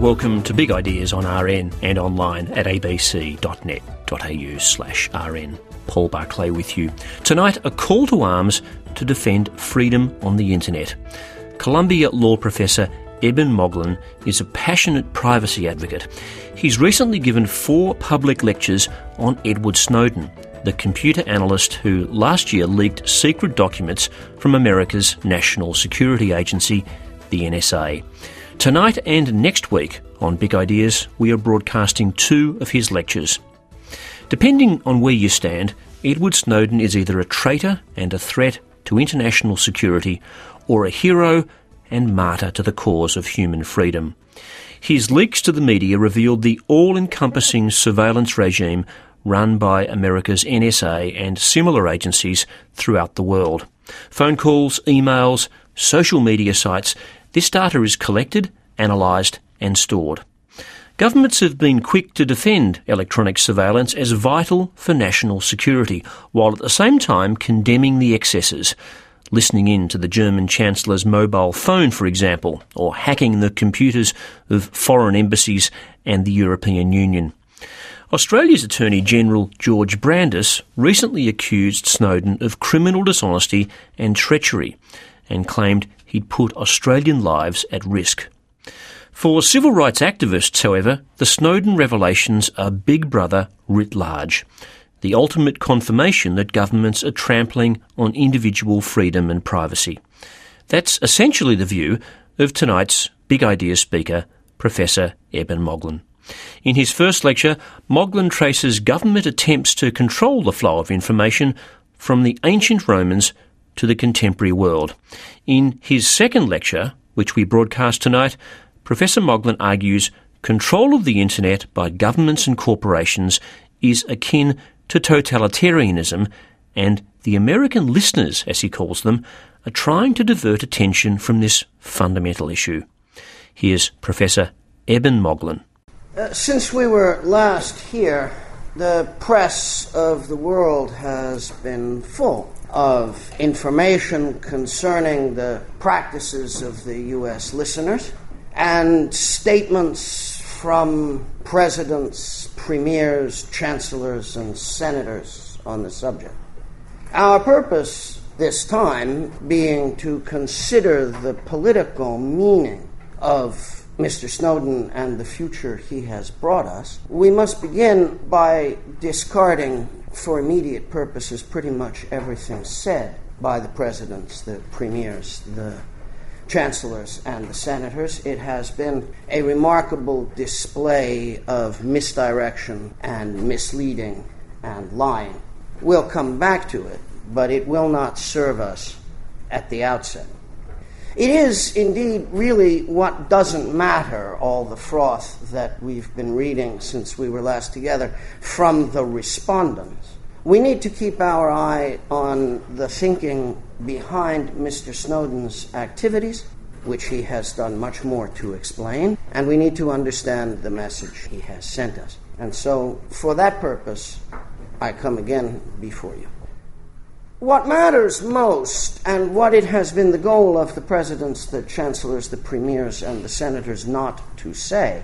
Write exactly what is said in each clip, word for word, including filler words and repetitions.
welcome to Big Ideas on R N and online at abc.net.au slash RN. Paul Barclay with you. Tonight, a call to arms to defend freedom on the internet. Columbia law professor Eben Moglen is a passionate privacy advocate. He's recently given four public lectures on Edward Snowden, the computer analyst who last year leaked secret documents from America's National Security Agency, the N S A. Tonight and next week on Big Ideas, we are broadcasting two of his lectures. Depending on where you stand, Edward Snowden is either a traitor and a threat to international security, or a hero and martyr to the cause of human freedom. His leaks to the media revealed the all-encompassing surveillance regime run by America's N S A and similar agencies throughout the world. Phone calls, emails, social media sites, this data is collected, analysed and stored. Governments have been quick to defend electronic surveillance as vital for national security, while at the same time condemning the excesses, listening in to the German Chancellor's mobile phone, for example, or hacking the computers of foreign embassies and the European Union. Australia's Attorney-General George Brandis recently accused Snowden of criminal dishonesty and treachery and claimed he'd put Australian lives at risk. For civil rights activists, however, the Snowden revelations are Big Brother writ large, the ultimate confirmation that governments are trampling on individual freedom and privacy. That's essentially the view of tonight's Big Ideas speaker, Professor Eben Moglen. In his first lecture, Moglen traces government attempts to control the flow of information from the ancient Romans to the contemporary world. In his second lecture, which we broadcast tonight, Professor Moglen argues control of the internet by governments and corporations is akin to totalitarianism, and the American listeners, as he calls them, are trying to divert attention from this fundamental issue. Here's Professor Eben Moglen. Uh, since we were last here, the press of the world has been full of information concerning the practices of the U S listeners and statements from presidents, premiers, chancellors, and senators on the subject. Our purpose this time being to consider the political meaning of Mister Snowden and the future he has brought us, we must begin by discarding, for immediate purposes, pretty much everything said by the presidents, the premiers, the chancellors, and the senators. It has been a remarkable display of misdirection and misleading and lying. We'll come back to it, but it will not serve us at the outset. It is indeed really what doesn't matter, all the froth that we've been reading since we were last together from the respondents. We need to keep our eye on the thinking behind Mister Snowden's activities, which he has done much more to explain, and we need to understand the message he has sent us. And so, for that purpose, I come again before you. What matters most, and what it has been the goal of the presidents, the chancellors, the premiers, and the senators not to say,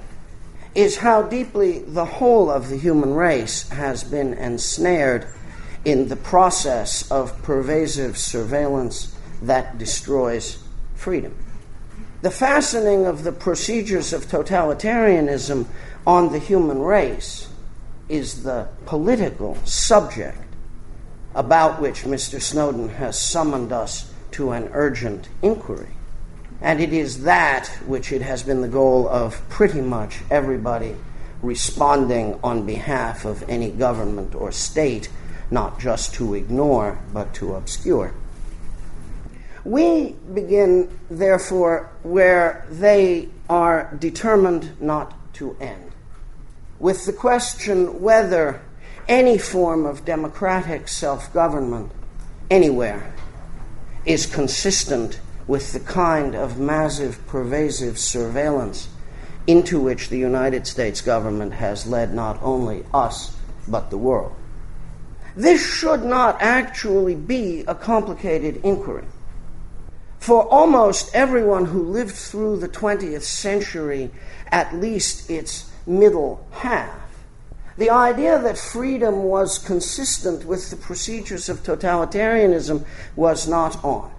is how deeply the whole of the human race has been ensnared in the process of pervasive surveillance that destroys freedom. The fastening of the procedures of totalitarianism on the human race is the political subject about which Mister Snowden has summoned us to an urgent inquiry. And it is that which it has been the goal of pretty much everybody responding on behalf of any government or state, not just to ignore, but to obscure. We begin, therefore, where they are determined not to end, with the question whether any form of democratic self-government anywhere is consistent with the kind of massive, pervasive surveillance into which the United States government has led not only us, but the world. This should not actually be a complicated inquiry. For almost everyone who lived through the twentieth century, at least its middle half, the idea that freedom was consistent with the procedures of totalitarianism was not on.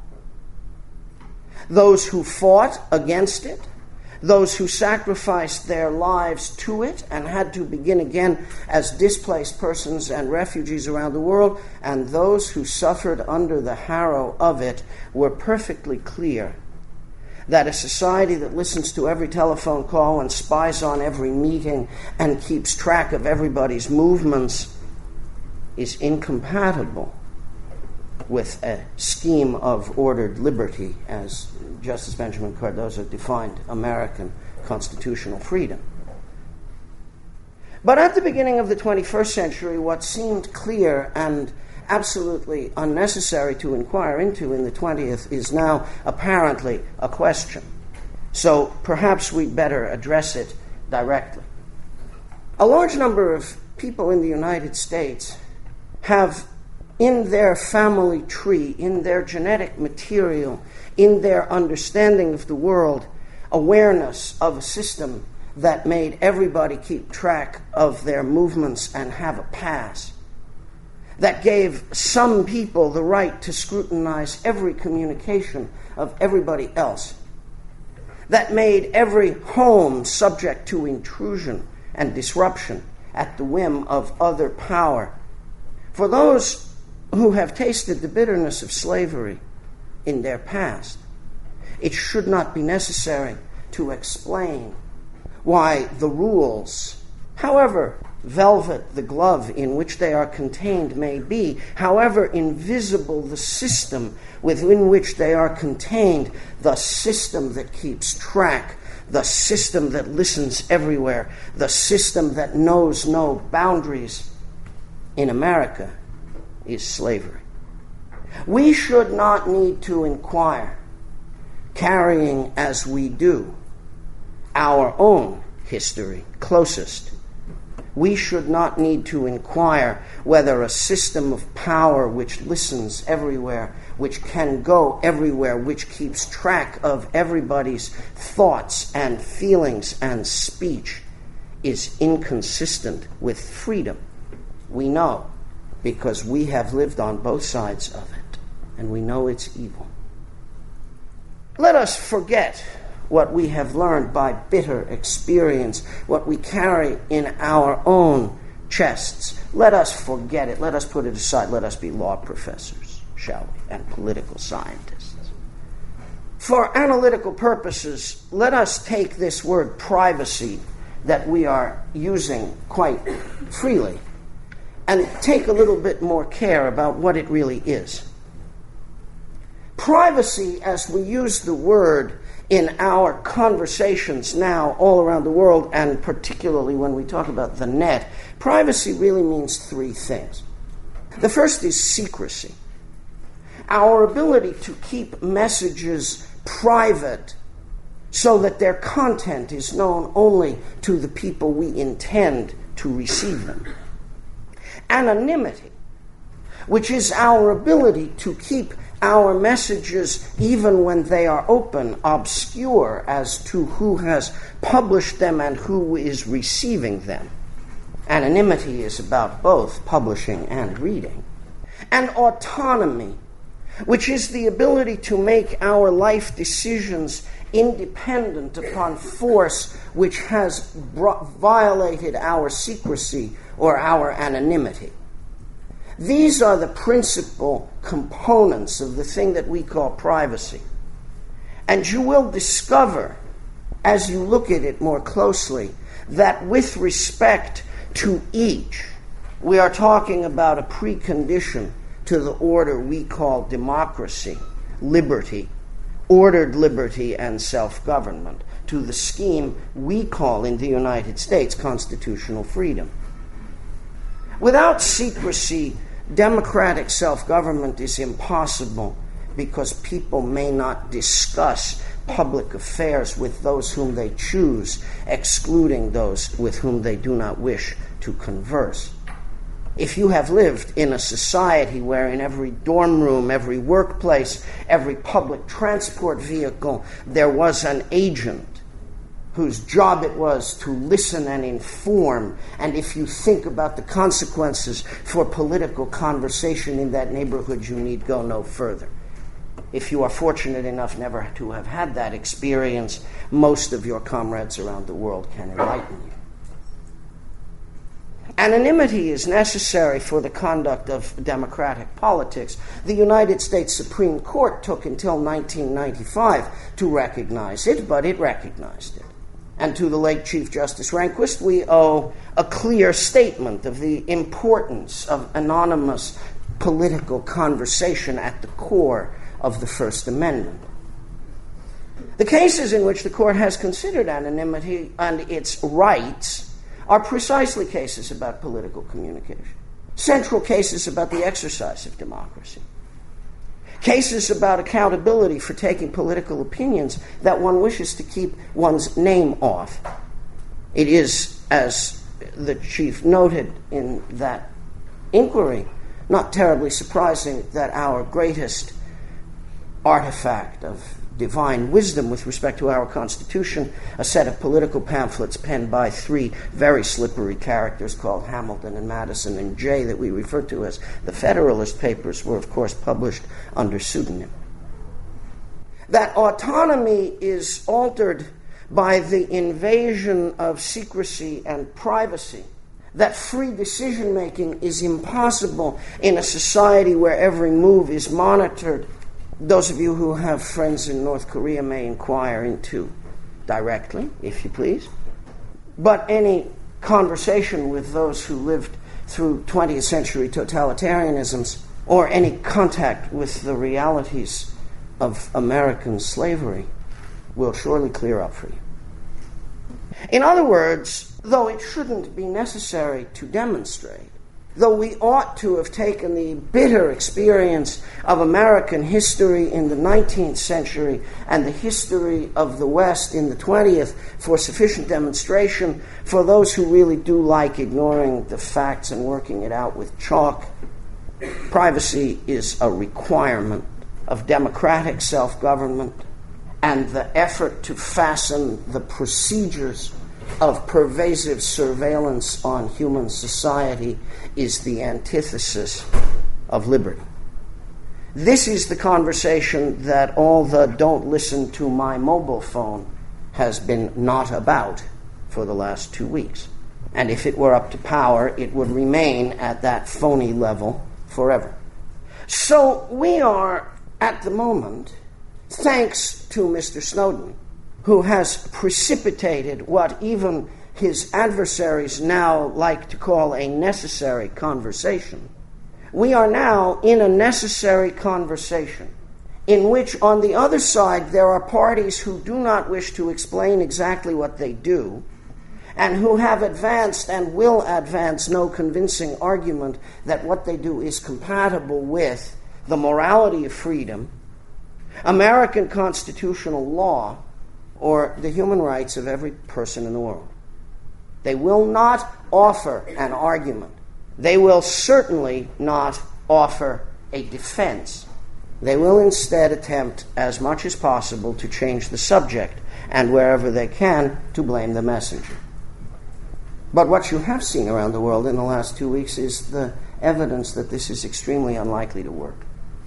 Those who fought against it, those who sacrificed their lives to it and had to begin again as displaced persons and refugees around the world, and those who suffered under the harrow of it, were perfectly clear that a society that listens to every telephone call and spies on every meeting and keeps track of everybody's movements is incompatible with a scheme of ordered liberty, as Justice Benjamin Cardozo defined American constitutional freedom. But at the beginning of the twenty-first century, what seemed clear and absolutely unnecessary to inquire into in the twentieth is now apparently a question. So perhaps we'd better address it directly. A large number of people in the United States have in their family tree, in their genetic material, in their understanding of the world, awareness of a system that made everybody keep track of their movements and have a pass, that gave some people the right to scrutinize every communication of everybody else, that made every home subject to intrusion and disruption at the whim of other power. For those who have tasted the bitterness of slavery in their past, it should not be necessary to explain why the rules, however velvet the glove in which they are contained may be, however invisible the system within which they are contained, the system that keeps track, the system that listens everywhere, the system that knows no boundaries in America is slavery. We should not need to inquire, carrying as we do our own history closest. We should not need to inquire whether a system of power which listens everywhere, which can go everywhere, which keeps track of everybody's thoughts and feelings and speech is inconsistent with freedom. We know, because we have lived on both sides of it, and we know it's evil. Let us forget what we have learned by bitter experience, what we carry in our own chests. Let us forget it. Let us put it aside. Let us be law professors, shall we, and political scientists. For analytical purposes, let us take this word privacy that we are using quite freely and take a little bit more care about what it really is. Privacy, as we use the word in our conversations now all around the world, and particularly when we talk about the net, privacy really means three things. The first is secrecy. Our ability to keep messages private so that their content is known only to the people we intend to receive them. Anonymity, which is our ability to keep our messages, even when they are open, obscure as to who has published them and who is receiving them. Anonymity is about both publishing and reading. And autonomy, which is the ability to make our life decisions independent upon force which has bro- violated our secrecy or our anonymity. These are the principal components of the thing that we call privacy. And you will discover, as you look at it more closely, that with respect to each, we are talking about a precondition to the order we call democracy, liberty, ordered liberty, and self-government, to the scheme we call in the United States constitutional freedom. Without secrecy, democratic self-government is impossible because people may not discuss public affairs with those whom they choose, excluding those with whom they do not wish to converse. If you have lived in a society where in every dorm room, every workplace, every public transport vehicle, there was an agent whose job it was to listen and inform, and if you think about the consequences for political conversation in that neighborhood, you need go no further. If you are fortunate enough never to have had that experience, most of your comrades around the world can enlighten you. Anonymity is necessary for the conduct of democratic politics. The United States Supreme Court took until nineteen ninety-five to recognize it, but it recognized it. And to the late Chief Justice Rehnquist, we owe a clear statement of the importance of anonymous political conversation at the core of the First Amendment. The cases in which the court has considered anonymity and its rights are precisely cases about political communication, central cases about the exercise of democracy, cases about accountability for taking political opinions that one wishes to keep one's name off. It is, as the Chief noted in that inquiry, not terribly surprising that our greatest artifact of divine wisdom with respect to our Constitution, a set of political pamphlets penned by three very slippery characters called Hamilton and Madison and Jay that we refer to as the Federalist Papers, were of course published under pseudonym. That autonomy is altered by the invasion of secrecy and privacy, that free decision-making is impossible in a society where every move is monitored. Those of you who have friends in North Korea may inquire into directly, if you please. But any conversation with those who lived through twentieth century totalitarianisms, or any contact with the realities of American slavery, will surely clear up for you. In other words, though it shouldn't be necessary to demonstrate, though we ought to have taken the bitter experience of American history in the nineteenth century and the history of the West in the twentieth for sufficient demonstration, for those who really do like ignoring the facts and working it out with chalk, privacy is a requirement of democratic self-government, and the effort to fasten the procedures of pervasive surveillance on human society is the antithesis of liberty. This is the conversation that all the "don't listen to my mobile phone" has been not about for the last two weeks. And if it were up to power, it would remain at that phony level forever. So we are, at the moment, thanks to Mister Snowden, who has precipitated what even his adversaries now like to call a necessary conversation. We are now in a necessary conversation in which, on the other side, there are parties who do not wish to explain exactly what they do, and who have advanced and will advance no convincing argument that what they do is compatible with the morality of freedom, American constitutional law, or the human rights of every person in the world. They will not offer an argument. They will certainly not offer a defense. They will instead attempt as much as possible to change the subject, and wherever they can, to blame the messenger. But what you have seen around the world in the last two weeks is the evidence that this is extremely unlikely to work.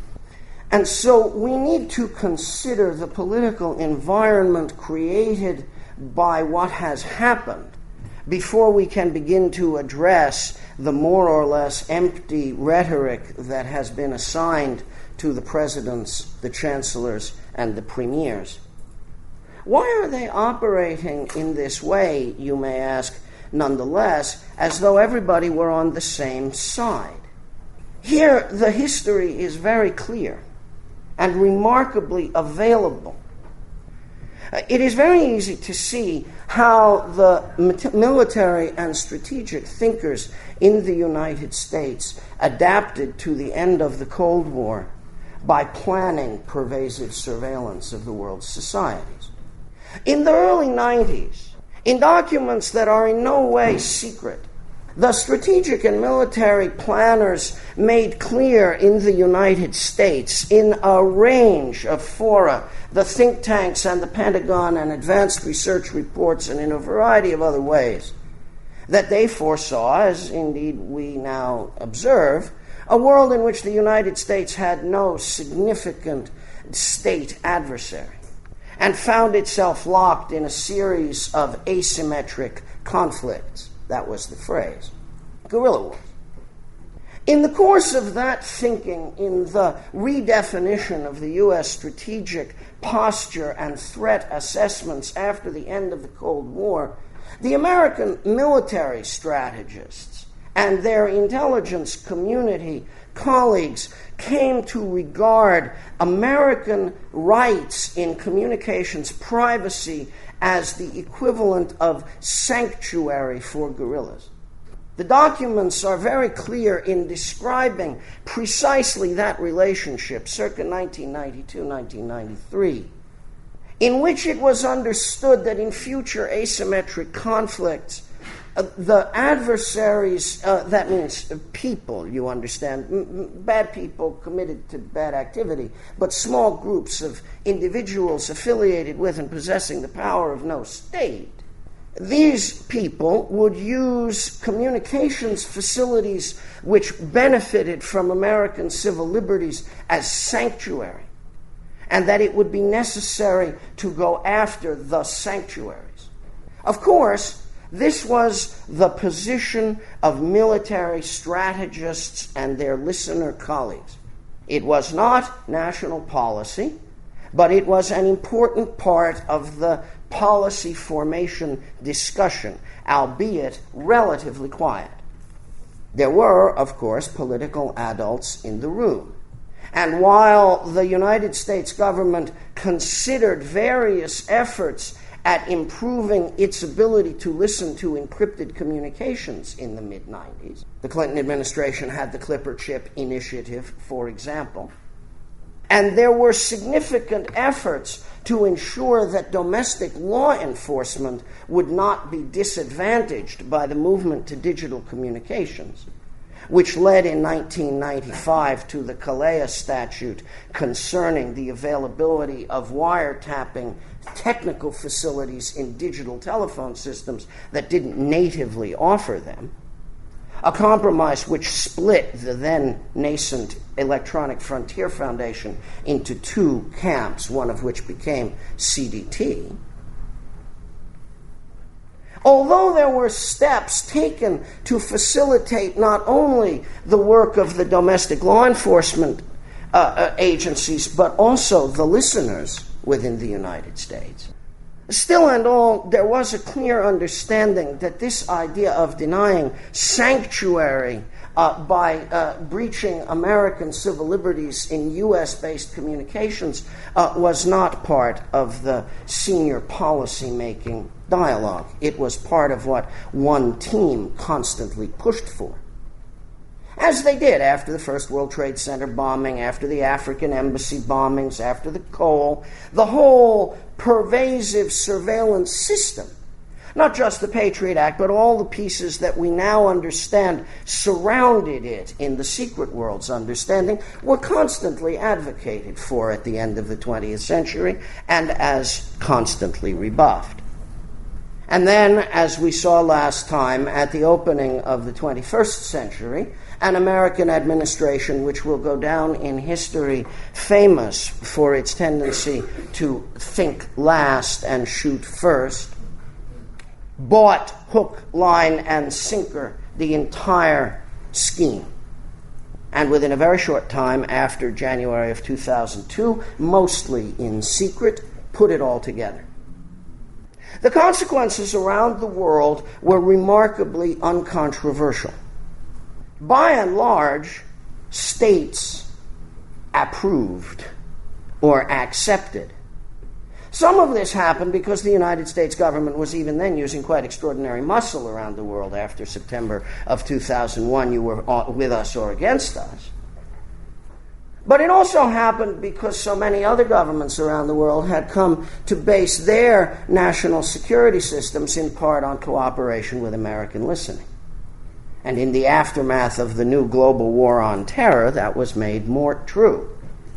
And so we need to consider the political environment created by what has happened before we can begin to address the more or less empty rhetoric that has been assigned to the presidents, the chancellors, and the premiers. Why are they operating in this way, you may ask, nonetheless, as though everybody were on the same side? Here, the history is very clear and remarkably available. It is very easy to see how the military and strategic thinkers in the United States adapted to the end of the Cold War by planning pervasive surveillance of the world's societies. In the early nineties, in documents that are in no way secret, The strategic and military planners made clear in the United States, in a range of fora, the think tanks and the Pentagon and advanced research reports, and in a variety of other ways, that they foresaw, as indeed we now observe, a world in which the United States had no significant state adversary and found itself locked in a series of asymmetric conflicts. That was the phrase. Guerrilla wars. In the course of that thinking, in the redefinition of the U S strategic posture and threat assessments after the end of the Cold War, the American military strategists and their intelligence community colleagues came to regard American rights in communications privacy as the equivalent of sanctuary for guerrillas. The documents are very clear in describing precisely that relationship, circa nineteen ninety-two, nineteen ninety-three, in which it was understood that in future asymmetric conflicts, Uh, the adversaries, uh, that means people, you understand, m- bad people committed to bad activity, but small groups of individuals affiliated with and possessing the power of no state. These people would use communications facilities which benefited from American civil liberties as sanctuary, and that it would be necessary to go after the sanctuaries. Of course, this was the position of military strategists and their listener colleagues. It was not national policy, but it was an important part of the policy formation discussion, albeit relatively quiet. There were, of course, political adults in the room. And while the United States government considered various efforts at improving its ability to listen to encrypted communications in the mid nineties. The Clinton administration had the Clipper chip initiative, for example. And there were significant efforts to ensure that domestic law enforcement would not be disadvantaged by the movement to digital communications, which led in nineteen ninety-five to the Calais statute concerning the availability of wiretapping technical facilities in digital telephone systems that didn't natively offer them, a compromise which split the then nascent Electronic Frontier Foundation into two camps, one of which became C D T. Although there were steps taken to facilitate not only the work of the domestic law enforcement uh, uh, agencies, but also the listeners within the United States, still and all, there was a clear understanding that this idea of denying sanctuary uh, by uh, breaching American civil liberties in U S-based communications uh, was not part of the senior policy-making dialogue. It was part of what one team constantly pushed for, as they did after the First World Trade Center bombing, after the African embassy bombings, after the Cole, the whole pervasive surveillance system, not just the Patriot Act, but all the pieces that we now understand surrounded it in the secret world's understanding, were constantly advocated for at the end of the twentieth century and as constantly rebuffed. And then, as we saw last time, at the opening of the twenty-first century, an American administration which will go down in history famous for its tendency to think last and shoot first, bought hook, line, and sinker the entire scheme. And within a very short time after January of two thousand two, mostly in secret, put it all together. The consequences around the world were remarkably uncontroversial. By and large, states approved or accepted. Some of this happened because the United States government was even then using quite extraordinary muscle around the world. After September of two thousand one, you were with us or against us. But it also happened because so many other governments around the world had come to base their national security systems in part on cooperation with American listening. And in the aftermath of the new global war on terror, that was made more true.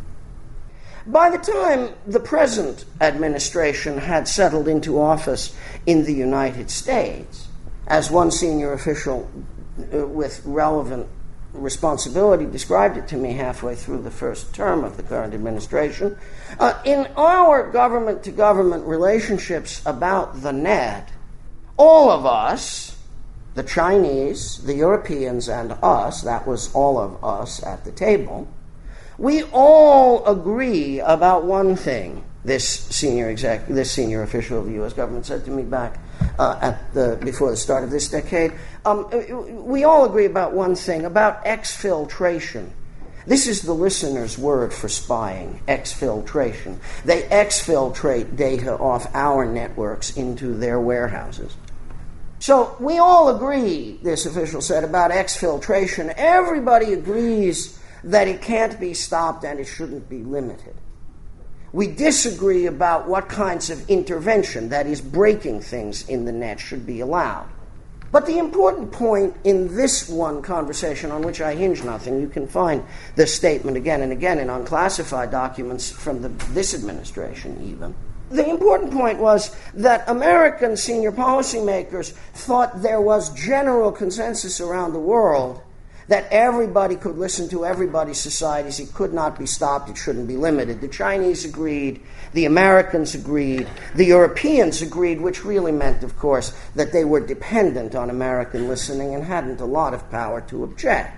By the time the present administration had settled into office in the United States, as one senior official uh, with relevant responsibility described it to me halfway through the first term of the current administration, uh, in our government-to-government relationships about the net, all of us, the Chinese, the Europeans, and us, that was all of us at the table, we all agree about one thing, this senior exec, this senior official of the U S government said to me back uh, at the, before the start of this decade. Um, we all agree about one thing, about exfiltration. This is the listener's word for spying, exfiltration. They exfiltrate data off our networks into their warehouses. So we all agree, this official said, about exfiltration. Everybody agrees that it can't be stopped and it shouldn't be limited. We disagree about what kinds of intervention, that is, breaking things in the net, should be allowed. But the important point in this one conversation, on which I hinge nothing, you can find this statement again and again in unclassified documents from the, this administration even. The important point was that American senior policymakers thought there was general consensus around the world that everybody could listen to everybody's societies. It could not be stopped. It shouldn't be limited. The Chinese agreed. The Americans agreed. The Europeans agreed, which really meant, of course, that they were dependent on American listening and hadn't a lot of power to object.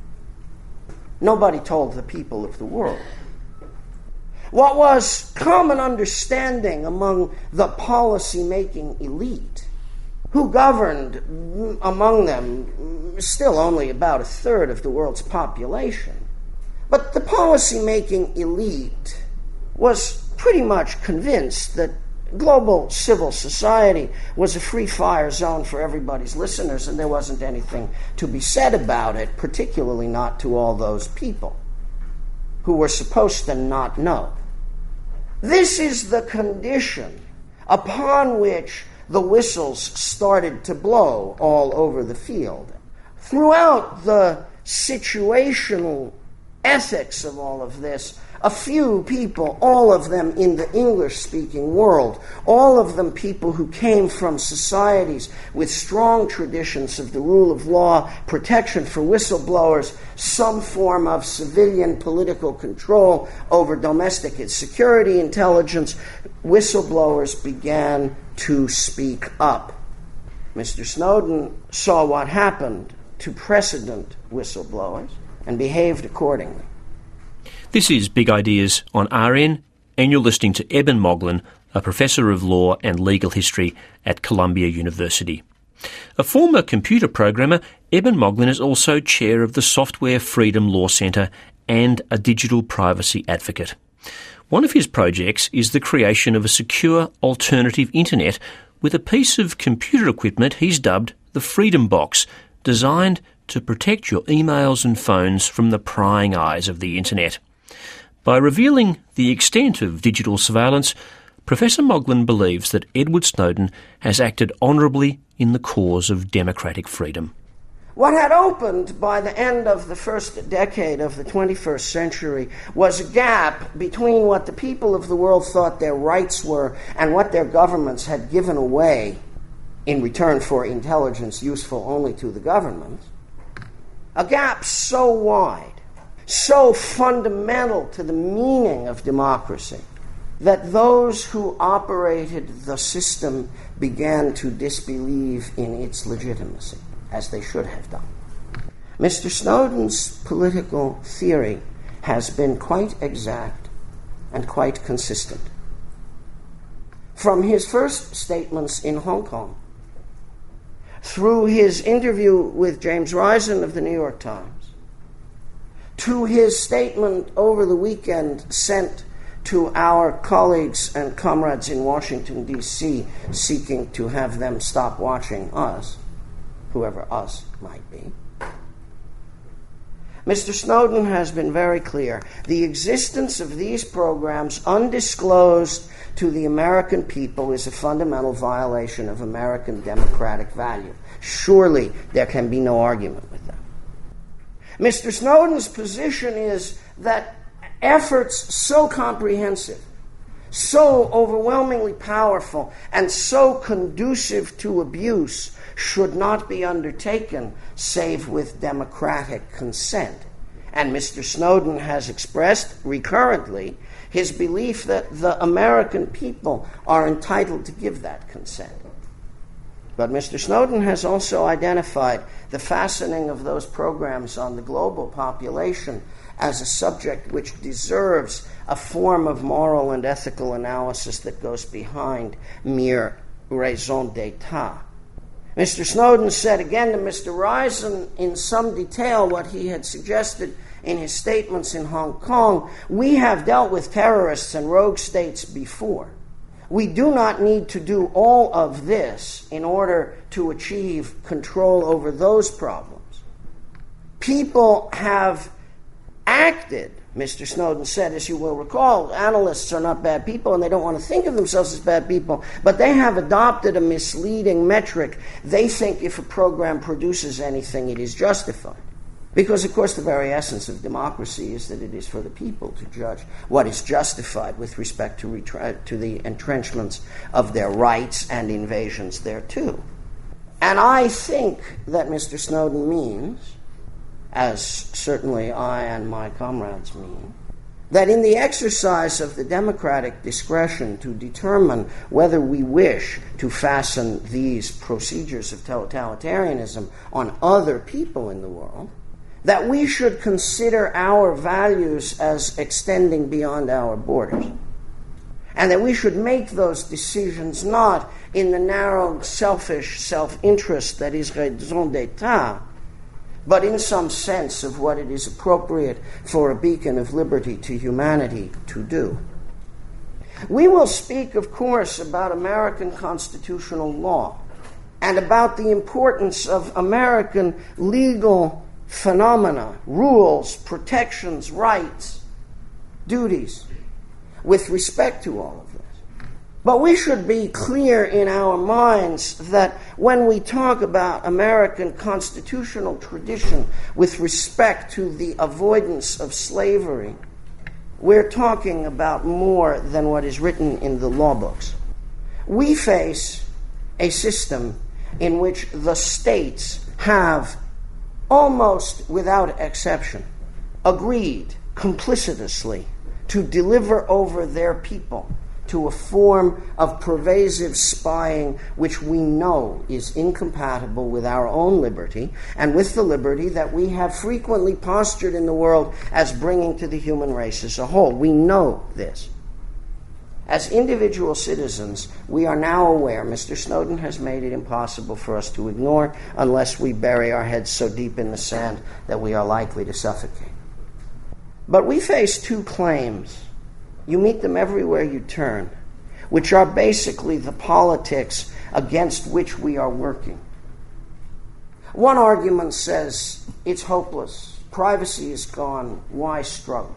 Nobody told the people of the world. What was common understanding among the policy-making elite, who governed among them still only about a third of the world's population. But the policy-making elite was pretty much convinced that global civil society was a free-fire zone for everybody's listeners, and there wasn't anything to be said about it, particularly not to all those people who were supposed to not know. This is the condition upon which the whistles started to blow all over the field. Throughout the situational ethics of all of this, a few people, all of them in the English-speaking world, all of them people who came from societies with strong traditions of the rule of law, protection for whistleblowers, some form of civilian political control over domestic security intelligence, whistleblowers began to speak up. Mister Snowden saw what happened to precedent whistleblowers and behaved accordingly. This is Big Ideas on R N, and you're listening to Eben Moglen, a professor of law and legal history at Columbia University. A former computer programmer, Eben Moglen is also chair of the Software Freedom Law Centre and a digital privacy advocate. One of his projects is the creation of a secure alternative internet with a piece of computer equipment he's dubbed the Freedom Box, designed to protect your emails and phones from the prying eyes of the internet. By revealing the extent of digital surveillance, Professor Moglen believes that Edward Snowden has acted honourably in the cause of democratic freedom. What had opened by the end of the first decade of the twenty-first century was a gap between what the people of the world thought their rights were and what their governments had given away in return for intelligence useful only to the governments. A gap so wide, so fundamental to the meaning of democracy, that those who operated the system began to disbelieve in its legitimacy, as they should have done. Mister Snowden's political theory has been quite exact and quite consistent. From his first statements in Hong Kong, through his interview with James Risen of the New York Times, to his statement over the weekend sent to our colleagues and comrades in Washington, D C, seeking to have them stop watching us, whoever us might be. Mister Snowden has been very clear. The existence of these programs undisclosed to the American people is a fundamental violation of American democratic value. Surely there can be no argument with that. Mister Snowden's position is that efforts so comprehensive, so overwhelmingly powerful, and so conducive to abuse should not be undertaken save with democratic consent. And Mister Snowden has expressed recurrently his belief that the American people are entitled to give that consent. But Mister Snowden has also identified the fastening of those programs on the global population as a subject which deserves a form of moral and ethical analysis that goes behind mere raison d'etat. Mister Snowden said again to Mister Risen in some detail what he had suggested in his statements in Hong Kong. We have dealt with terrorists and rogue states before. We do not need to do all of this in order to achieve control over those problems. People have acted, Mister Snowden said, as you will recall, analysts are not bad people and they don't want to think of themselves as bad people, but they have adopted a misleading metric. They think if a program produces anything, it is justified. Because, of course, the very essence of democracy is that it is for the people to judge what is justified with respect to, retra- to the entrenchments of their rights and invasions thereto. And I think that Mister Snowden means, as certainly I and my comrades mean, that in the exercise of the democratic discretion to determine whether we wish to fasten these procedures of totalitarianism on other people in the world, that we should consider our values as extending beyond our borders. And that we should make those decisions not in the narrow, selfish self-interest that is raison d'etat, but in some sense of what it is appropriate for a beacon of liberty to humanity to do. We will speak, of course, about American constitutional law and about the importance of American legal phenomena, rules, protections, rights, duties, with respect to all of this. But we should be clear in our minds that when we talk about American constitutional tradition with respect to the avoidance of slavery, we're talking about more than what is written in the law books. We face a system in which the states have, almost without exception, agreed complicitously to deliver over their people to a form of pervasive spying which we know is incompatible with our own liberty and with the liberty that we have frequently postured in the world as bringing to the human race as a whole. We know this. As individual citizens, we are now aware Mister Snowden has made it impossible for us to ignore unless we bury our heads so deep in the sand that we are likely to suffocate. But we face two claims. You meet them everywhere you turn, which are basically the politics against which we are working. One argument says it's hopeless. Privacy is gone. Why struggle?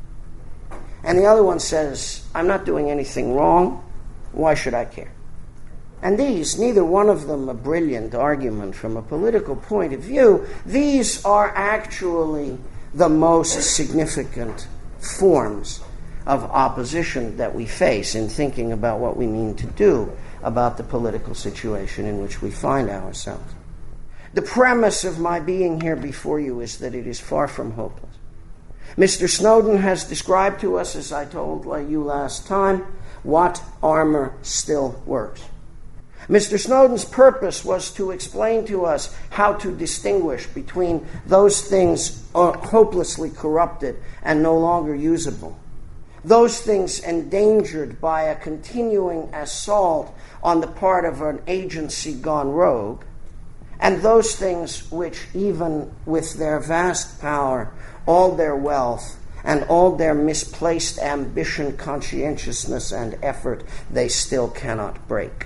And the other one says, I'm not doing anything wrong. Why should I care? And these, neither one of them a brilliant argument from a political point of view, these are actually the most significant forms of opposition that we face in thinking about what we mean to do about the political situation in which we find ourselves. The premise of my being here before you is that it is far from hopeless. Mister Snowden has described to us, as I told you last time, what armor still works. Mister Snowden's purpose was to explain to us how to distinguish between those things hopelessly corrupted and no longer usable, those things endangered by a continuing assault on the part of an agency gone rogue, and those things which, even with their vast power, all their wealth, and all their misplaced ambition, conscientiousness, and effort, they still cannot break.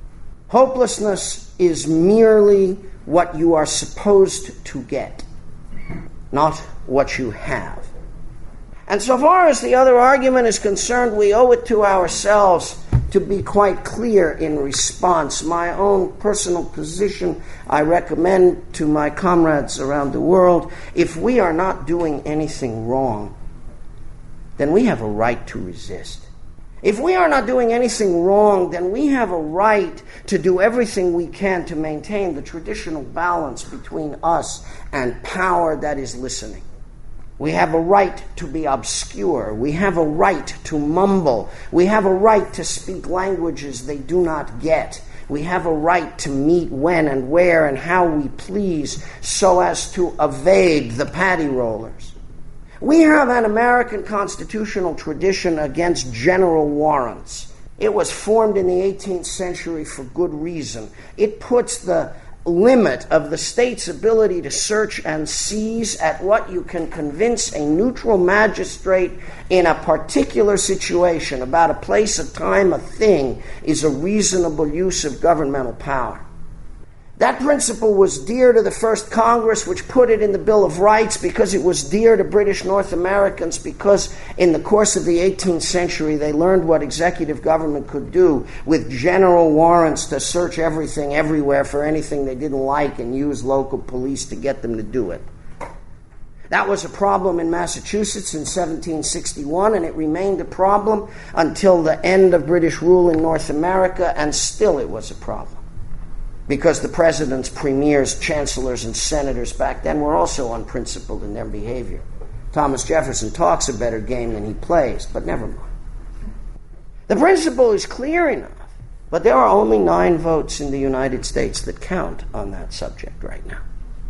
Hopelessness is merely what you are supposed to get. not what you have. And so far as the other argument is concerned, we owe it to ourselves to be quite clear in response. My own personal position I recommend to my comrades around the world: if we are not doing anything wrong, then we have a right to resist. If we are not doing anything wrong, then we have a right to do everything we can to maintain the traditional balance between us and power that is listening. We have a right to be obscure. We have a right to mumble. We have a right to speak languages they do not get. We have a right to meet when and where and how we please so as to evade the paddy rollers. We have an American constitutional tradition against general warrants. It was formed in the eighteenth century for good reason. It puts the limit of the state's ability to search and seize at what you can convince a neutral magistrate in a particular situation about a place, a time, a thing, is a reasonable use of governmental power. That principle was dear to the first Congress, which put it in the Bill of Rights, because it was dear to British North Americans, because in the course of the eighteenth century they learned what executive government could do with general warrants to search everything everywhere for anything they didn't like and use local police to get them to do it. That was a problem in Massachusetts in seventeen sixty-one, and it remained a problem until the end of British rule in North America, and still it was a problem. Because the presidents, premiers, chancellors, and senators back then were also unprincipled in their behavior. Thomas Jefferson talks a better game than he plays, but never mind. The principle is clear enough, but there are only nine votes in the United States that count on that subject right now.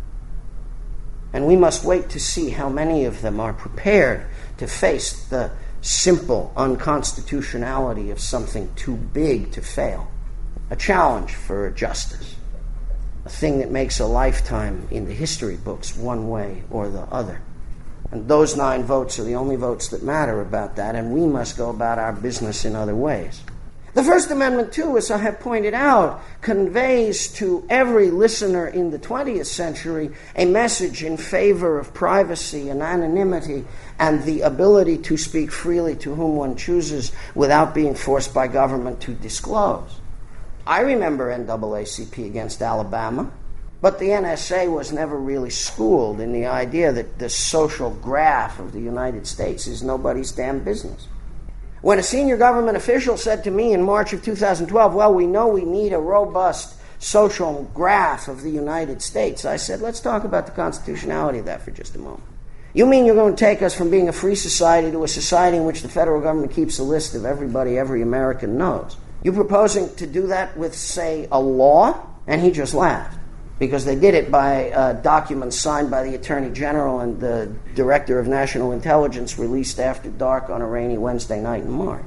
And we must wait to see how many of them are prepared to face the simple unconstitutionality of something too big to fail. A challenge for justice, a thing that makes a lifetime in the history books one way or the other. And those nine votes are the only votes that matter about that, and we must go about our business in other ways. The First Amendment, too, as I have pointed out, conveys to every listener in the twentieth century a message in favor of privacy and anonymity and the ability to speak freely to whom one chooses without being forced by government to disclose. I remember N double A C P against Alabama, but the N S A was never really schooled in the idea that the social graph of the United States is nobody's damn business. When a senior government official said to me in March of two thousand twelve, well, we know we need a robust social graph of the United States, I said, let's talk about the constitutionality of that for just a moment. You mean you're going to take us from being a free society to a society in which the federal government keeps a list of everybody every American knows? You proposing to do that with, say, a law? And he just laughed, because they did it by uh, documents signed by the Attorney General and the Director of National Intelligence released after dark on a rainy Wednesday night in March.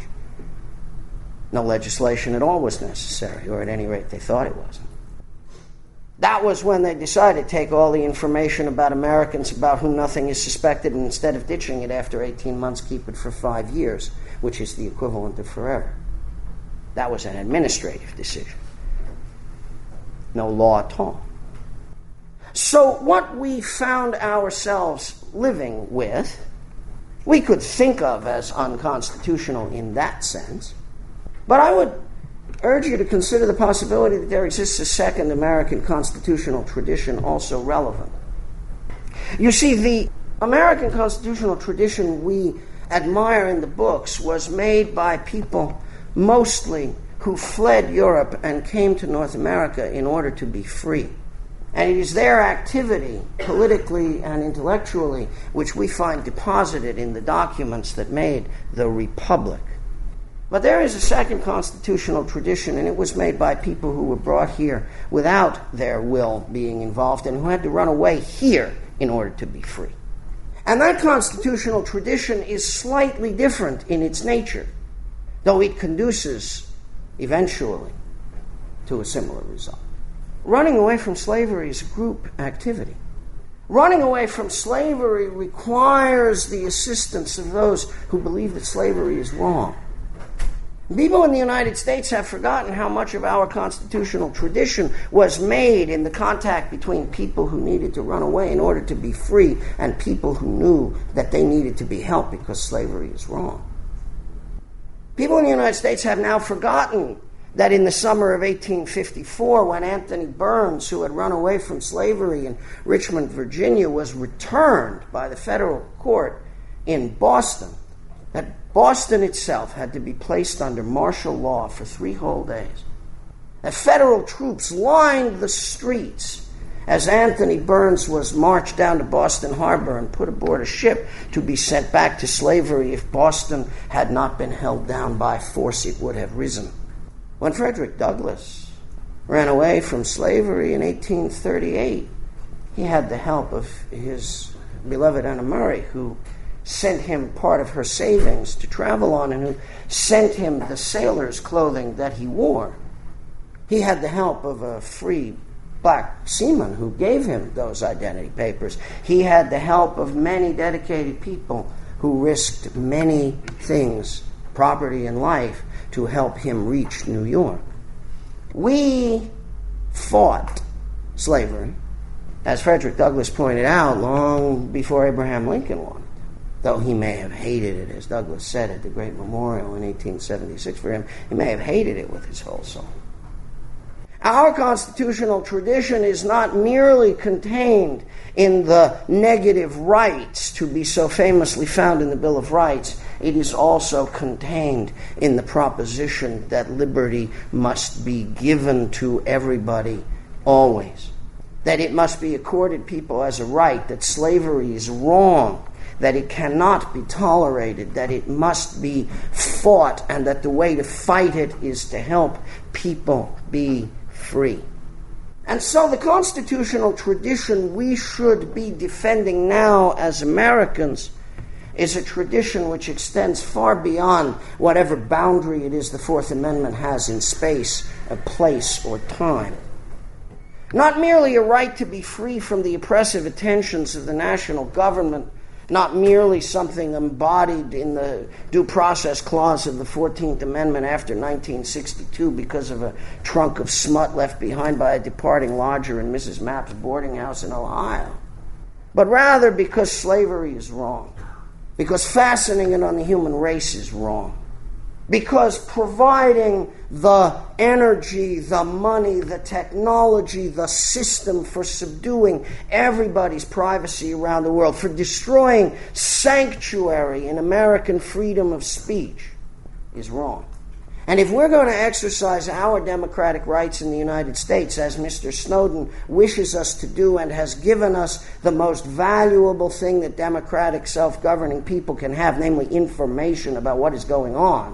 No legislation at all was necessary, or at any rate they thought it wasn't. That was when they decided to take all the information about Americans about whom nothing is suspected, and instead of ditching it after eighteen months, keep it for five years, which is the equivalent of forever. That was an administrative decision. No law at all. So what we found ourselves living with, we could think of as unconstitutional in that sense, but I would urge you to consider the possibility that there exists a second American constitutional tradition also relevant. You see, the American constitutional tradition we admire in the books was made by people mostly who fled Europe and came to North America in order to be free. And it is their activity, politically and intellectually, which we find deposited in the documents that made the Republic. But there is a second constitutional tradition, and it was made by people who were brought here without their will being involved and who had to run away here in order to be free. And that constitutional tradition is slightly different in its nature, though it conduces eventually to a similar result. Running away from slavery is a group activity. Running away from slavery requires the assistance of those who believe that slavery is wrong. People in the United States have forgotten how much of our constitutional tradition was made in the contact between people who needed to run away in order to be free and people who knew that they needed to be helped because slavery is wrong. People in the United States have now forgotten that in the summer of eighteen fifty-four, when Anthony Burns, who had run away from slavery in Richmond, Virginia, was returned by the federal court in Boston, that Boston itself had to be placed under martial law for three whole days. That federal troops lined the streets as Anthony Burns was marched down to Boston Harbor and put aboard a ship to be sent back to slavery. If Boston had not been held down by force, it would have risen. When Frederick Douglass ran away from slavery in eighteen thirty-eight, he had the help of his beloved Anna Murray, who sent him part of her savings to travel on and who sent him the sailor's clothing that he wore. He had the help of a free black seaman who gave him those identity papers. He had the help of many dedicated people who risked many things, property and life, to help him reach New York. We fought slavery, as Frederick Douglass pointed out, long before Abraham Lincoln won. Though he may have hated it, as Douglass said at the great memorial in eighteen seventy-six for him, he may have hated it with his whole soul. Our constitutional tradition is not merely contained in the negative rights to be so famously found in the Bill of Rights. It is also contained in the proposition that liberty must be given to everybody always, that it must be accorded people as a right, that slavery is wrong, that it cannot be tolerated, that it must be fought, and that the way to fight it is to help people be free. And so the constitutional tradition we should be defending now as Americans is a tradition which extends far beyond whatever boundary it is the Fourth Amendment has in space, a place, or time. Not merely a right to be free from the oppressive attentions of the national government, not merely something embodied in the Due Process Clause of the fourteenth Amendment after nineteen sixty-two because of a trunk of smut left behind by a departing lodger in Missus Mapp's boarding house in Ohio, but rather because slavery is wrong, because fastening it on the human race is wrong, because providing the energy, the money, the technology, the system for subduing everybody's privacy around the world, for destroying sanctuary in American freedom of speech is wrong. And if we're going to exercise our democratic rights in the United States, as Mister Snowden wishes us to do and has given us the most valuable thing that democratic self-governing people can have, namely information about what is going on,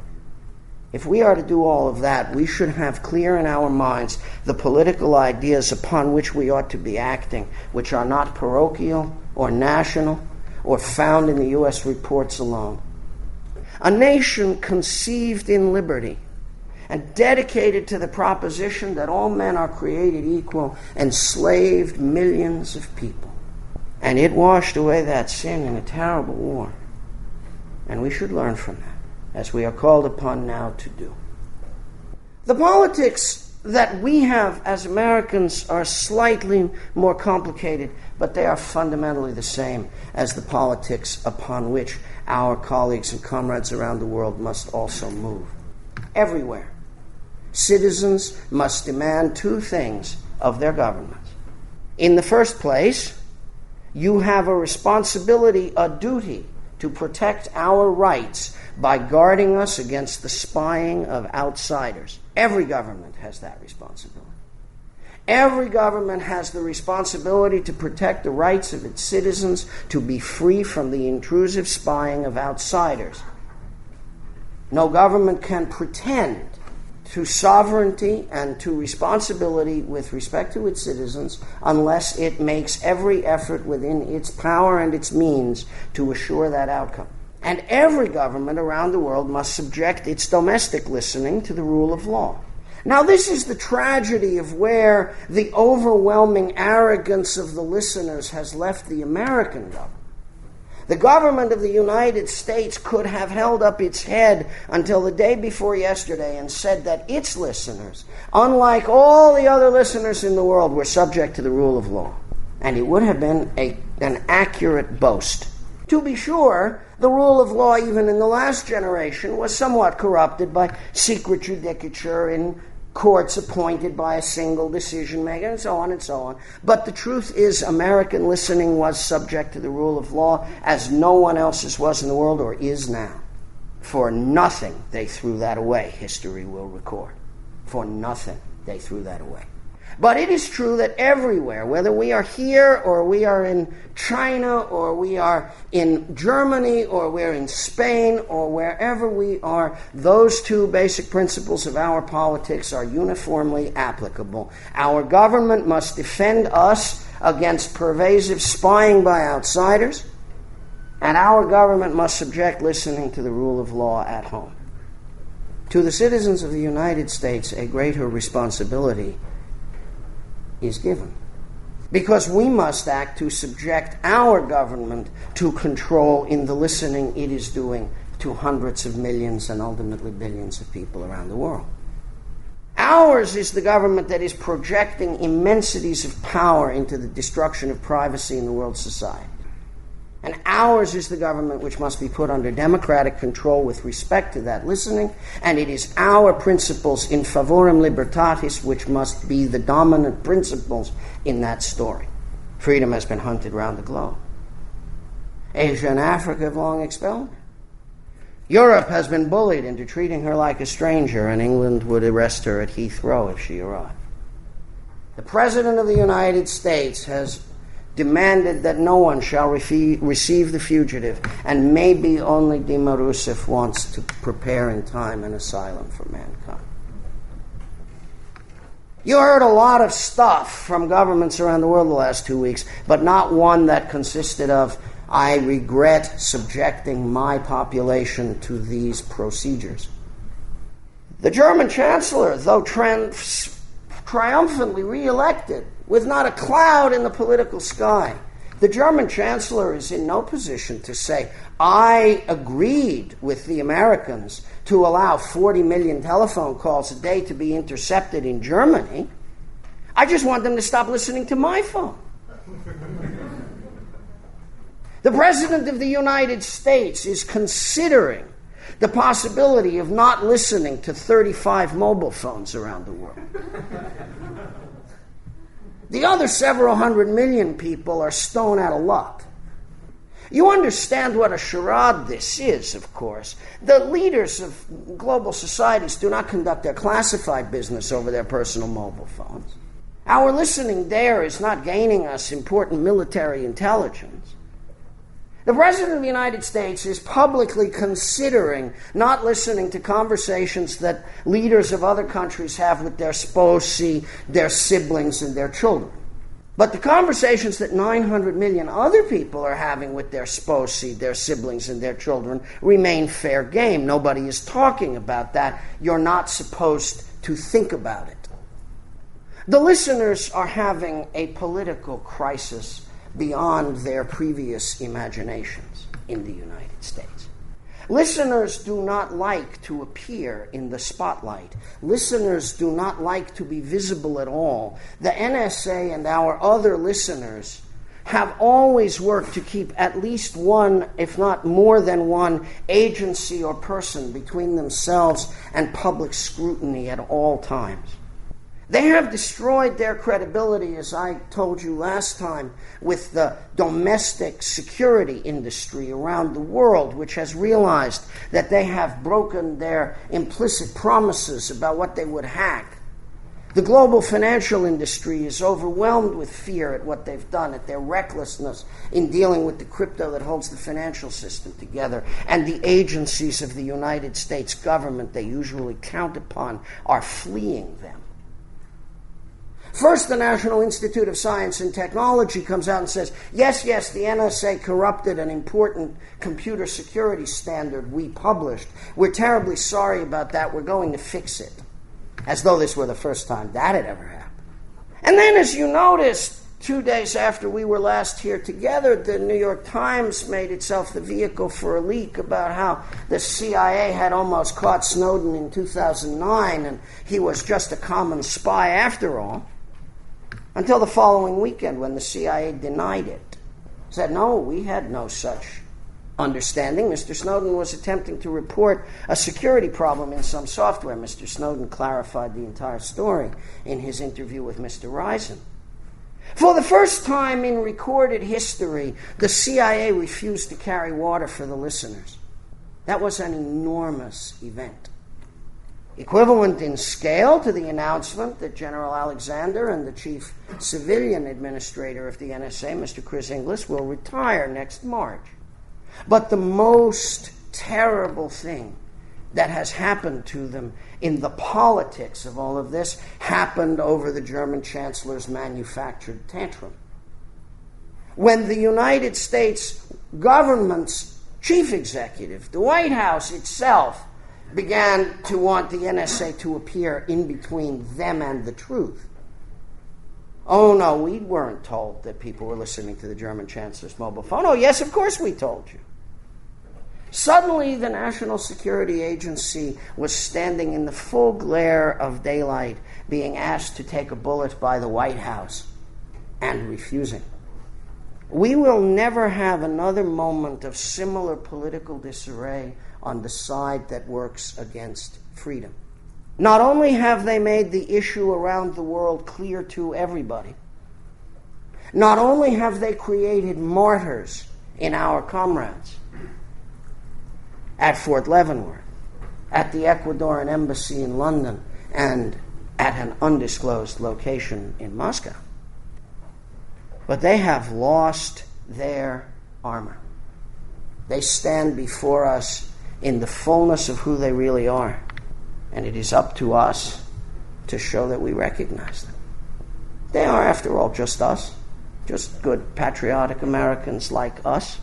if we are to do all of that, we should have clear in our minds the political ideas upon which we ought to be acting, which are not parochial or national or found in the U S reports alone. A nation conceived in liberty and dedicated to the proposition that all men are created equal enslaved millions of people. And it washed away that sin in a terrible war. And we should learn from that, as we are called upon now to do. The politics that we have as Americans are slightly more complicated, but they are fundamentally the same as the politics upon which our colleagues and comrades around the world must also move. Everywhere, citizens must demand two things of their governments. In the first place, you have a responsibility, a duty, to protect our rights by guarding us against the spying of outsiders. Every government has that responsibility. Every government has the responsibility to protect the rights of its citizens to be free from the intrusive spying of outsiders. No government can pretend to sovereignty and to responsibility with respect to its citizens unless it makes every effort within its power and its means to assure that outcome. And every government around the world must subject its domestic listening to the rule of law. Now, this is the tragedy of where the overwhelming arrogance of the listeners has left the American government. The government of the United States could have held up its head until the day before yesterday and said that its listeners, unlike all the other listeners in the world, were subject to the rule of law. And it would have been a, an accurate boast. To be sure, the rule of law, even in the last generation, was somewhat corrupted by secret judicature in courts appointed by a single decision maker, and so on and so on. But the truth is, American listening was subject to the rule of law as no one else's was in the world or is now. For nothing they threw that away, history will record. For nothing they threw that away. But it is true that everywhere, whether we are here or we are in China or we are in Germany or we're in Spain or wherever we are, those two basic principles of our politics are uniformly applicable. Our government must defend us against pervasive spying by outsiders, and our government must subject listening to the rule of law at home. To the citizens of the United States, a greater responsibility is given, because we must act to subject our government to control in the listening it is doing to hundreds of millions and ultimately billions of people around the world. Ours is the government that is projecting immensities of power into the destruction of privacy in the world society. And ours is the government which must be put under democratic control with respect to that listening, and it is our principles in favorem libertatis which must be the dominant principles in that story. Freedom has been hunted round the globe. Asia and Africa have long expelled her. Europe has been bullied into treating her like a stranger, and England would arrest her at Heathrow if she arrived. The President of the United States has demanded that no one shall refi- receive the fugitive, and maybe only Dilma Rousseff wants to prepare in time an asylum for mankind. You heard a lot of stuff from governments around the world the last two weeks, but not one that consisted of, I regret subjecting my population to these procedures. The German Chancellor, though trans- triumphantly re-elected, with not a cloud in the political sky, the German Chancellor is in no position to say, I agreed with the Americans to allow forty million telephone calls a day to be intercepted in Germany. I just want them to stop listening to my phone. The President of the United States is considering the possibility of not listening to thirty-five mobile phones around the world. The other several hundred million people are stone out of luck. You understand what a charade this is, of course. The leaders of global societies do not conduct their classified business over their personal mobile phones. Our listening there is not gaining us important military intelligence. The President of the United States is publicly considering not listening to conversations that leaders of other countries have with their sposi, their siblings, and their children. But the conversations that nine hundred million other people are having with their sposi, their siblings, and their children remain fair game. Nobody is talking about that. You're not supposed to think about it. The listeners are having a political crisis beyond their previous imaginations in the United States. Listeners do not like to appear in the spotlight. Listeners do not like to be visible at all. The N S A and our other listeners have always worked to keep at least one, if not more than one, agency or person between themselves and public scrutiny at all times. They have destroyed their credibility, as I told you last time, with the domestic security industry around the world, which has realized that they have broken their implicit promises about what they would hack. The global financial industry is overwhelmed with fear at what they've done, at their recklessness in dealing with the crypto that holds the financial system together. And the agencies of the United States government they usually count upon are fleeing them. First, the National Institute of Science and Technology comes out and says, yes, yes, the N S A corrupted an important computer security standard we published. We're terribly sorry about that. We're going to fix it. As though this were the first time that had ever happened. And then, as you noticed, two days after we were last here together, the New York Times made itself the vehicle for a leak about how the C I A had almost caught Snowden in two thousand nine and he was just a common spy after all, until the following weekend when the C I A denied it. Said, no, we had no such understanding. Mister Snowden was attempting to report a security problem in some software. Mister Snowden clarified the entire story in his interview with Mister Risen. For the first time in recorded history, the C I A refused to carry water for the listeners. That was an enormous event. Equivalent in scale to the announcement that General Alexander and the chief civilian administrator of the N S A, Mister Chris Inglis, will retire next March. But the most terrible thing that has happened to them in the politics of all of this happened over the German Chancellor's manufactured tantrum. When the United States government's chief executive, the White House itself, began to want the N S A to appear in between them and the truth. Oh, no, we weren't told that people were listening to the German Chancellor's mobile phone. Oh, yes, of course we told you. Suddenly, the National Security Agency was standing in the full glare of daylight, being asked to take a bullet by the White House, and refusing. We will never have another moment of similar political disarray on the side that works against freedom. Not only have they made the issue around the world clear to everybody, not only have they created martyrs in our comrades, at Fort Leavenworth, at the Ecuadorian embassy in London, and at an undisclosed location in Moscow. But they have lost their armor. They stand before us in the fullness of who they really are, and it is up to us to show that we recognize them. They are, after all, just us, just good, patriotic Americans like us.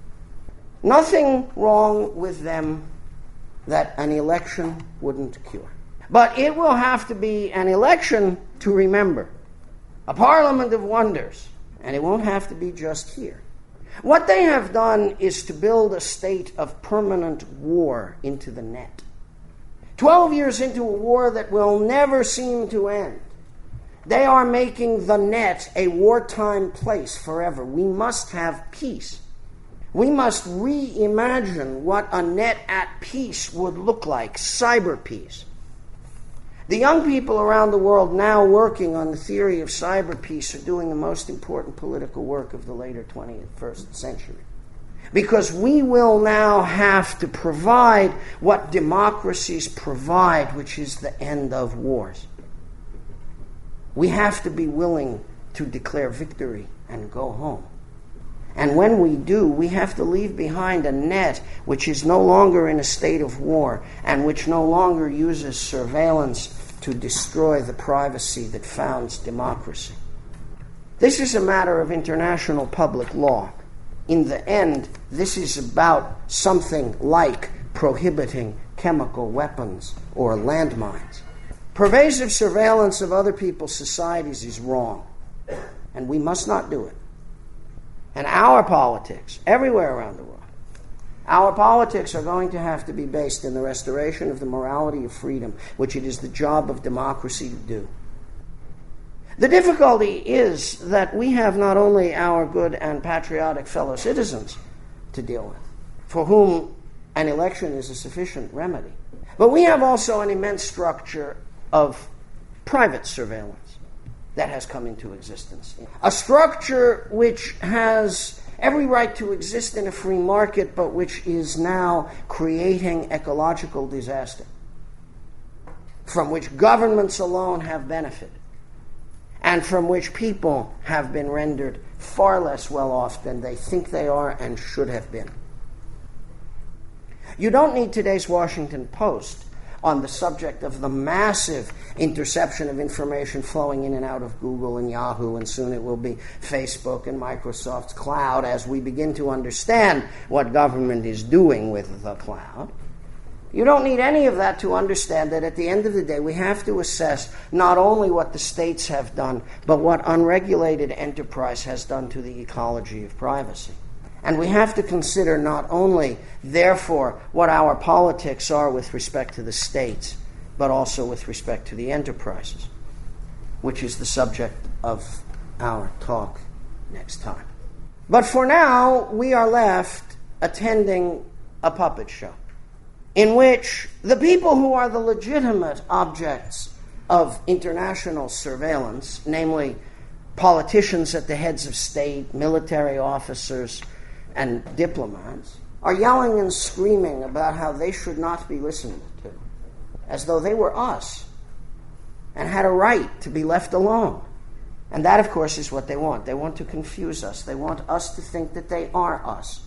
Nothing wrong with them that an election wouldn't cure. But it will have to be an election to remember, a parliament of wonders, and it won't have to be just here. What they have done is to build a state of permanent war into the net. Twelve years into a war that will never seem to end, they are making the net a wartime place forever. We must have peace. We must reimagine what a net at peace would look like, cyber peace. The young people around the world now working on the theory of cyber peace are doing the most important political work of the later twenty-first century. Because we will now have to provide what democracies provide, which is the end of wars. We have to be willing to declare victory and go home. And when we do, we have to leave behind a net which is no longer in a state of war and which no longer uses surveillance to destroy the privacy that founds democracy. This is a matter of international public law. In the end, this is about something like prohibiting chemical weapons or landmines. Pervasive surveillance of other people's societies is wrong, and we must not do it. And our politics, everywhere around the world, our politics are going to have to be based in the restoration of the morality of freedom, which it is the job of democracy to do. The difficulty is that we have not only our good and patriotic fellow citizens to deal with, for whom an election is a sufficient remedy, but we have also an immense structure of private surveillance that has come into existence. A structure which has every right to exist in a free market, but which is now creating ecological disaster, from which governments alone have benefited, and from which people have been rendered far less well off than they think they are and should have been. You don't need today's Washington Post on the subject of the massive interception of information flowing in and out of Google and Yahoo, and soon it will be Facebook and Microsoft's cloud as we begin to understand what government is doing with the cloud. You don't need any of that to understand that at the end of the day, we have to assess not only what the states have done, but what unregulated enterprise has done to the ecology of privacy. And we have to consider not only, therefore, what our politics are with respect to the states, but also with respect to the enterprises, which is the subject of our talk next time. But for now, we are left attending a puppet show in which the people who are the legitimate objects of international surveillance, namely politicians at the heads of state, military officers, and diplomats, are yelling and screaming about how they should not be listened to, as though they were us and had a right to be left alone. And that, of course, is what they want. They want to confuse us. They want us to think that they are us,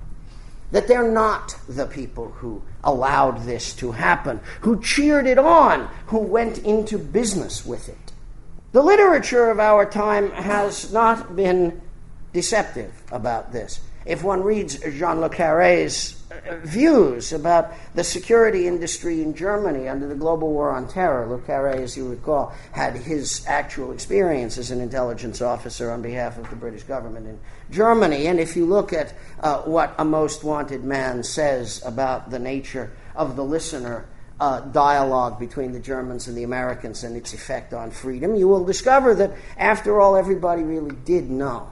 that they're not the people who allowed this to happen, who cheered it on, who went into business with it. The literature of our time has not been deceptive about this. If one reads Jean Le Carré's views about the security industry in Germany under the global war on terror, Le Carré, as you recall, had his actual experience as an intelligence officer on behalf of the British government in Germany. And if you look at uh, what A Most Wanted Man says about the nature of the listener uh, dialogue between the Germans and the Americans and its effect on freedom, you will discover that, after all, everybody really did know,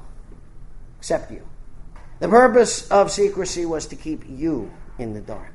except you. The purpose of secrecy was to keep you in the dark.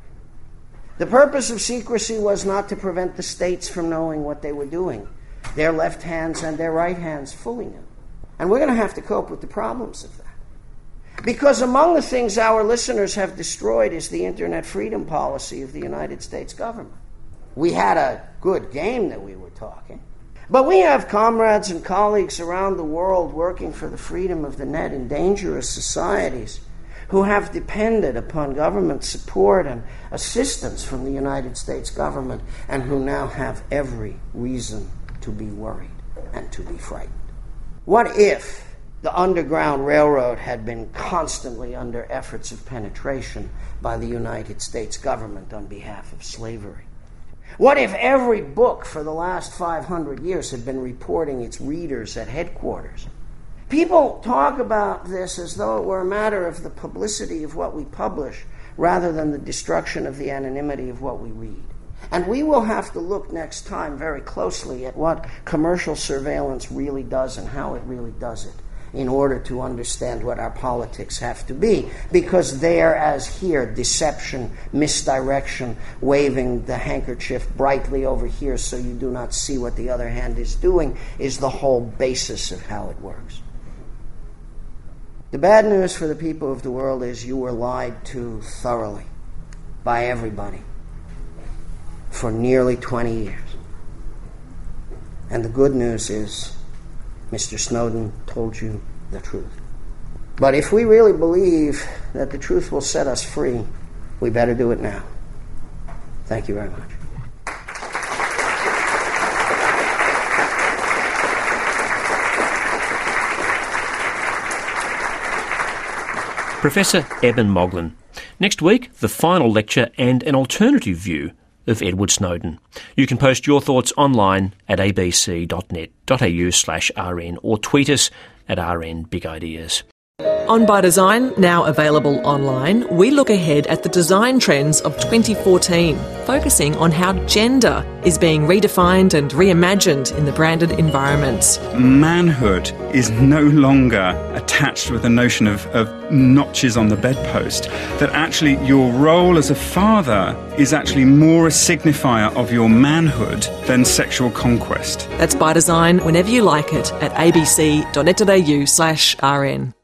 The purpose of secrecy was not to prevent the states from knowing what they were doing. Their left hands and their right hands fully knew. And we're going to have to cope with the problems of that. Because among the things our listeners have destroyed is the Internet freedom policy of the United States government. We had a good game that we were talking. But we have comrades and colleagues around the world working for the freedom of the net in dangerous societies who have depended upon government support and assistance from the United States government and who now have every reason to be worried and to be frightened. What if the Underground Railroad had been constantly under efforts of penetration by the United States government on behalf of slavery? What if every book for the last five hundred years had been reporting its readers at headquarters? People talk about this as though it were a matter of the publicity of what we publish rather than the destruction of the anonymity of what we read. And we will have to look next time very closely at what commercial surveillance really does and how it really does it, in order to understand what our politics have to be. Because there, as here, deception, misdirection, waving the handkerchief brightly over here so you do not see what the other hand is doing, is the whole basis of how it works. The bad news for the people of the world is you were lied to thoroughly by everybody for nearly twenty years. And the good news is Mister Snowden told you the truth. But if we really believe that the truth will set us free, we better do it now. Thank you very much. Professor Eben Moglen. Next week, the final lecture and an alternative view of Edward Snowden. You can post your thoughts online at abc.net.au slash rn or tweet us at rnbigideas. On By Design, now available online, we look ahead at the design trends of twenty fourteen, focusing on how gender is being redefined and reimagined in the branded environments. Manhood is no longer attached with the notion of, of notches on the bedpost, that actually your role as a father is actually more a signifier of your manhood than sexual conquest. That's By Design whenever you like it at abc.net.au slash rn.